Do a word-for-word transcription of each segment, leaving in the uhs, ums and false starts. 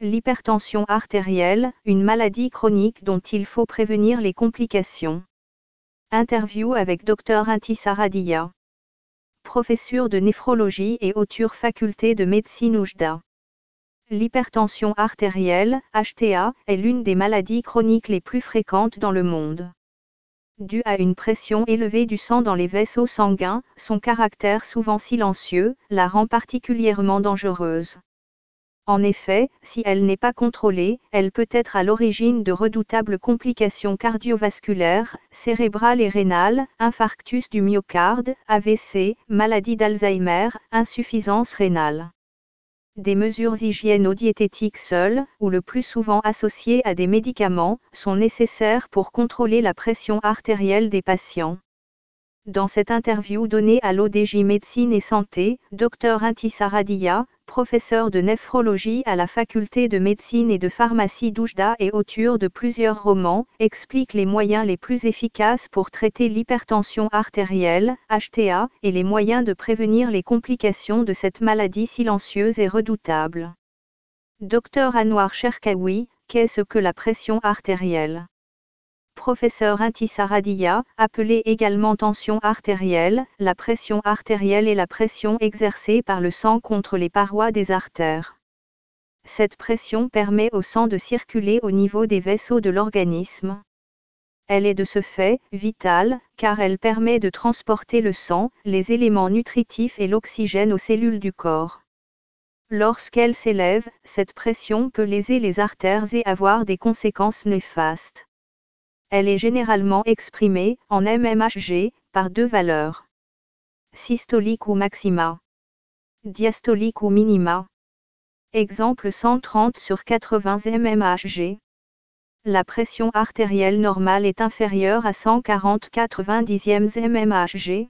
L'hypertension artérielle, une maladie chronique dont il faut prévenir les complications. Interview avec Dr Intisar Adia. Professeur de néphrologie et auteur faculté de médecine Oujda. L'hypertension artérielle, H T A, est l'une des maladies chroniques les plus fréquentes dans le monde. Due à une pression élevée du sang dans les vaisseaux sanguins, son caractère souvent silencieux la rend particulièrement dangereuse. En effet, si elle n'est pas contrôlée, elle peut être à l'origine de redoutables complications cardiovasculaires, cérébrales et rénales, infarctus du myocarde, A V C, maladie d'Alzheimer, insuffisance rénale. Des mesures hygiéno-diététiques seules, ou le plus souvent associées à des médicaments, sont nécessaires pour contrôler la pression artérielle des patients. Dans cette interview donnée à l'O D J Médecine et Santé, Dr Intisar Adia, professeur de néphrologie à la faculté de médecine et de pharmacie d'Oujda et auteur de plusieurs romans, explique les moyens les plus efficaces pour traiter l'hypertension artérielle, H T A, et les moyens de prévenir les complications de cette maladie silencieuse et redoutable. Dr Anwar Cherkaoui, qu'est-ce que la pression artérielle ? Professeur Intisar Adia, appelée également tension artérielle, la pression artérielle est la pression exercée par le sang contre les parois des artères. Cette pression permet au sang de circuler au niveau des vaisseaux de l'organisme. Elle est de ce fait vitale, car elle permet de transporter le sang, les éléments nutritifs et l'oxygène aux cellules du corps. Lorsqu'elle s'élève, cette pression peut léser les artères et avoir des conséquences néfastes. Elle est généralement exprimée, en M M H G, par deux valeurs. Systolique ou maxima. Diastolique ou minima. Exemple cent trente sur quatre-vingts M M H G. La pression artérielle normale est inférieure à cent quarante quatre-vingt-dixièmes M M H G.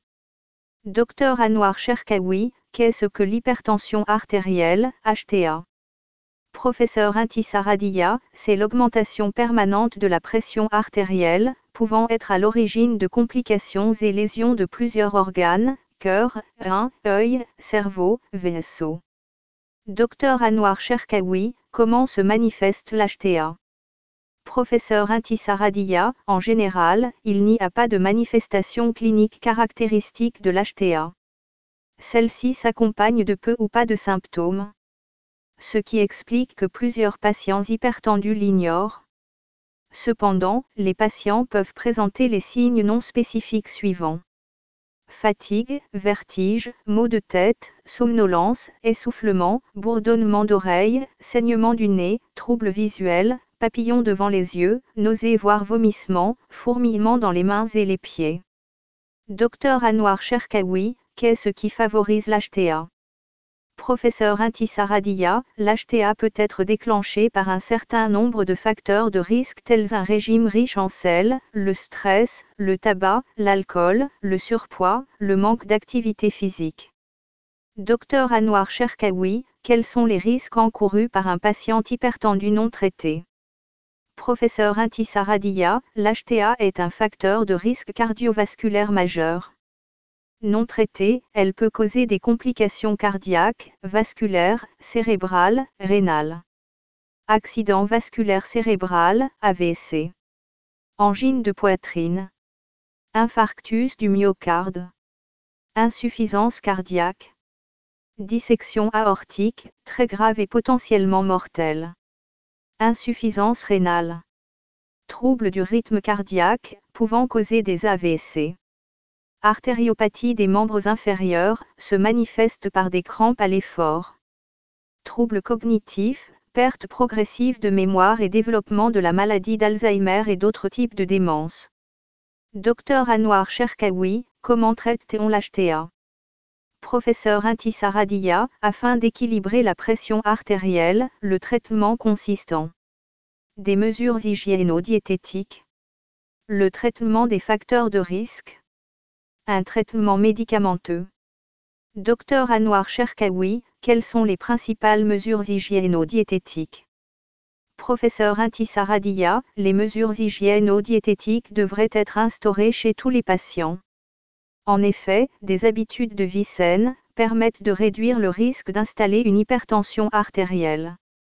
Dr Anwar Cherkaoui, qu'est-ce que l'hypertension artérielle, H T A ? Professeur Intisar Adia, c'est l'augmentation permanente de la pression artérielle, pouvant être à l'origine de complications et lésions de plusieurs organes, cœur, rein, œil, cerveau, vaisseaux. Dr Anwar Cherkaoui, comment se manifeste l'H T A ? Professeur Intisar Adia, en général, il n'y a pas de manifestation clinique caractéristique de l'H T A. Celle-ci s'accompagne de peu ou pas de symptômes. Ce qui explique que plusieurs patients hypertendus l'ignorent. Cependant, les patients peuvent présenter les signes non spécifiques suivants. Fatigue, vertige, maux de tête, somnolence, essoufflement, bourdonnement d'oreilles, saignement du nez, troubles visuels, papillons devant les yeux, nausées voire vomissements, fourmillements dans les mains et les pieds. Dr Anwar Cherkaoui, qu'est-ce qui favorise l'H T A ? Professeur Intisar Adia, l'H T A peut être déclenché par un certain nombre de facteurs de risque tels un régime riche en sel, le stress, le tabac, l'alcool, le surpoids, le manque d'activité physique. Dr Anwar Cherkaoui, quels sont les risques encourus par un patient hypertendu non traité ? Professeur Intisar Adia, l'H T A est un facteur de risque cardiovasculaire majeur. Non traitée, elle peut causer des complications cardiaques, vasculaires, cérébrales, rénales. Accident vasculaire cérébral, A V C. Angine de poitrine. Infarctus du myocarde. Insuffisance cardiaque. Dissection aortique, très grave et potentiellement mortelle. Insuffisance rénale. Troubles du rythme cardiaque, pouvant causer des A V C. Artériopathie des membres inférieurs, se manifeste par des crampes à l'effort. Troubles cognitifs, perte progressive de mémoire et développement de la maladie d'Alzheimer et d'autres types de démence. Dr Anwar Cherkaoui, comment traite-t-on l'H T A ? Professeur Intisar Adia, afin d'équilibrer la pression artérielle, le traitement consiste en des mesures hygiéno-diététiques, le traitement des facteurs de risque, un traitement médicamenteux. Dr Anwar Cherkaoui, quelles sont les principales mesures hygiéno-diététiques ? Professeur Intisar Adia, les mesures hygiéno-diététiques devraient être instaurées chez tous les patients. En effet, des habitudes de vie saines permettent de réduire le risque d'installer une hypertension artérielle.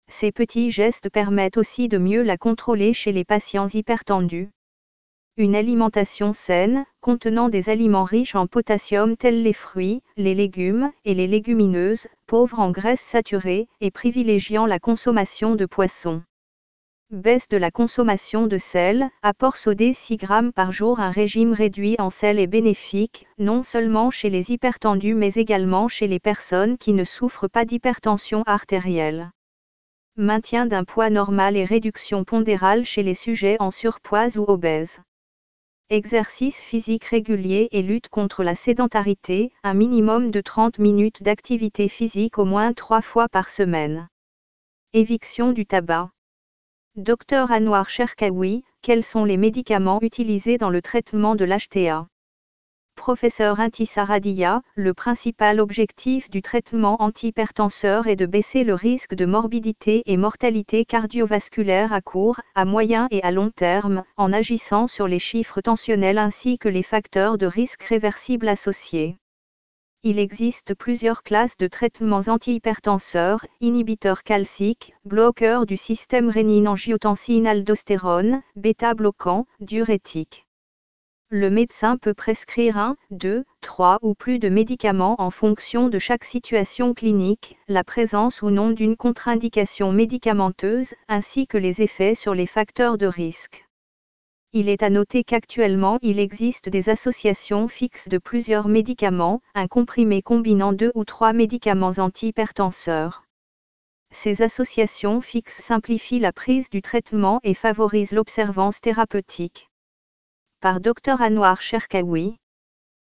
Ces petits gestes permettent aussi de mieux la contrôler chez les patients hypertendus. Une alimentation saine, contenant des aliments riches en potassium tels les fruits, les légumes et les légumineuses, pauvres en graisses saturées et privilégiant la consommation de poissons. Baisse de la consommation de sel, apport sodé six grammes par jour. Un régime réduit en sel est bénéfique, non seulement chez les hypertendus mais également chez les personnes qui ne souffrent pas d'hypertension artérielle. Maintien d'un poids normal et réduction pondérale chez les sujets en surpoids ou obèses. Exercice physique régulier et lutte contre la sédentarité, un minimum de trente minutes d'activité physique au moins trois fois par semaine. Éviction du tabac. Docteur Anouar Cherkaoui, quels sont les médicaments utilisés dans le traitement de l'H T A? Professeur Intisar Adia, le principal objectif du traitement antihypertenseur est de baisser le risque de morbidité et mortalité cardiovasculaire à court, à moyen et à long terme, en agissant sur les chiffres tensionnels ainsi que les facteurs de risque réversibles associés. Il existe plusieurs classes de traitements antihypertenseurs, inhibiteurs calciques, bloqueurs du système rénine-angiotensine-aldostérone, bêta-bloquants, diurétiques. Le médecin peut prescrire un, deux, trois ou plus de médicaments en fonction de chaque situation clinique, la présence ou non d'une contre-indication médicamenteuse, ainsi que les effets sur les facteurs de risque. Il est à noter qu'actuellement il existe des associations fixes de plusieurs médicaments, un comprimé combinant deux ou trois médicaments antihypertenseurs. Ces associations fixes simplifient la prise du traitement et favorisent l'observance thérapeutique. Par Docteur Anouar Cherkaoui.